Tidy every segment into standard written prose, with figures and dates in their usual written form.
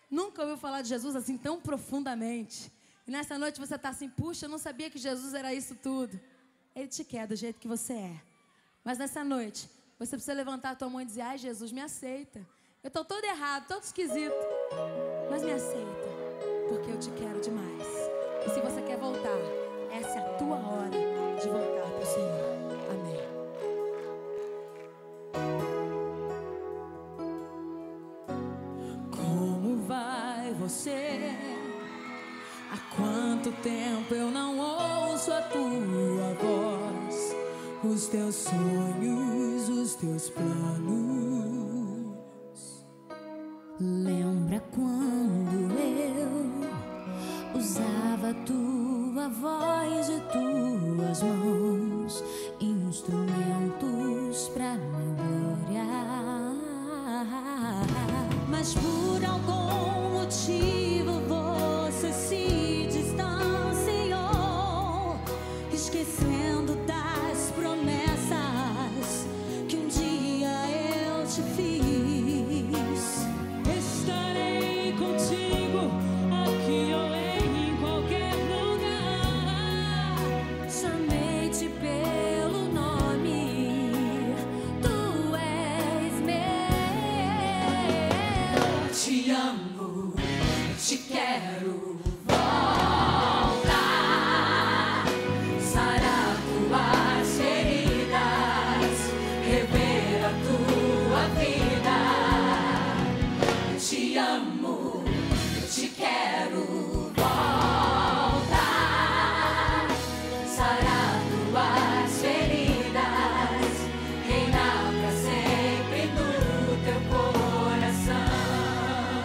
nunca ouviu falar de Jesus assim tão profundamente. E nessa noite você está assim, puxa, eu não sabia que Jesus era isso tudo. Ele te quer do jeito que você é. Mas nessa noite, você precisa levantar a tua mão e dizer, ai Jesus, me aceita. Eu estou todo errado, todo esquisito. Mas me aceita, porque eu te quero demais. E se você quer voltar, essa é a tua hora de voltar para o Senhor. Amém. Como vai você? Há quanto tempo eu não ouço a tua voz? Os teus sonhos, os teus planos. Lembra quando eu usava tua voz e tuas mãos, instrumentos pra minha glória? Mas por algum motivo você se distanciou, esquecendo das promessas que um dia eu te fiz. Estarei contigo aqui ou em qualquer lugar. Chamei-te pelo nome, tu és meu. Te amo, te quero voltar, sarar tuas feridas, rever a tua vida. Te amo, te quero voltar, sarar tuas feridas, reinar pra sempre no teu coração.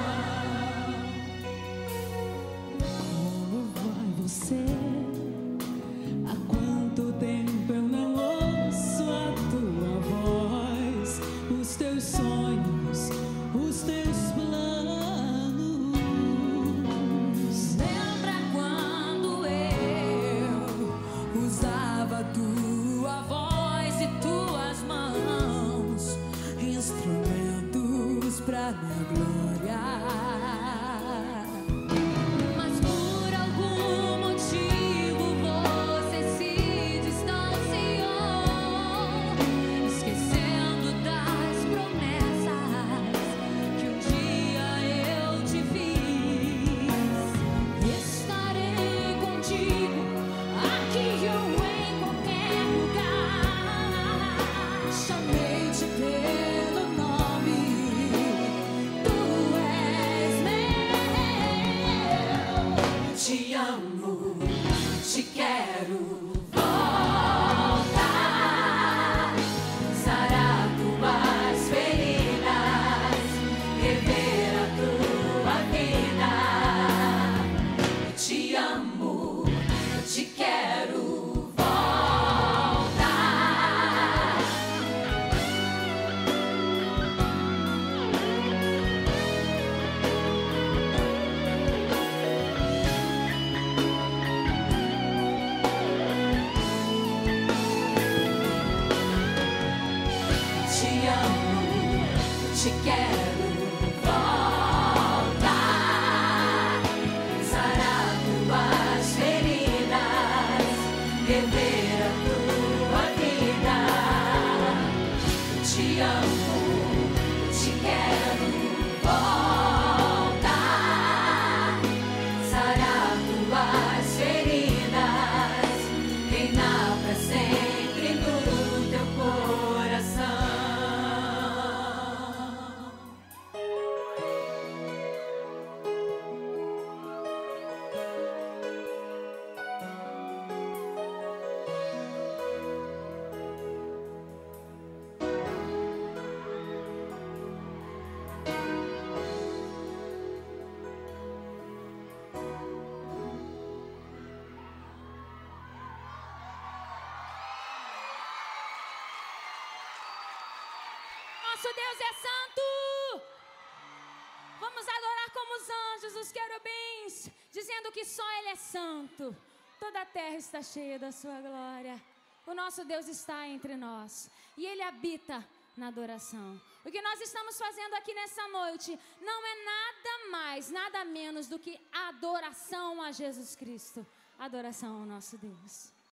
Como vai você? Há quanto tempo eu não ouço a tua voz, os teus sonhos, os teus planos. Lembra quando eu usava tua voz e tuas mãos, instrumentos pra minha glória? Mas por algum motivo você se distanciou, esquecendo das promessas que um dia eu te fiz. Estarei contigo aqui ou em qualquer lugar. Chamei-te pelo nome, tu és meu. Te amo, te quero voltar, sarar tuas feridas, rever a tua vida. Te amo, te quero voltar. Te amo, te quero voltar, sarar tuas feridas, rever a tua vida. Te amo, te quero voltar, sarar tuas feridas, reinar pra sempre no teu coração. Nosso Deus é santo. Vamos adorar como os anjos, os querubins, dizendo que só Ele é santo. Toda a terra está cheia da sua glória. O nosso Deus está entre nós e Ele habita na adoração. O que nós estamos fazendo aqui nessa noite não é nada mais mais, nada menos do que adoração a Jesus Cristo. Adoração ao nosso Deus.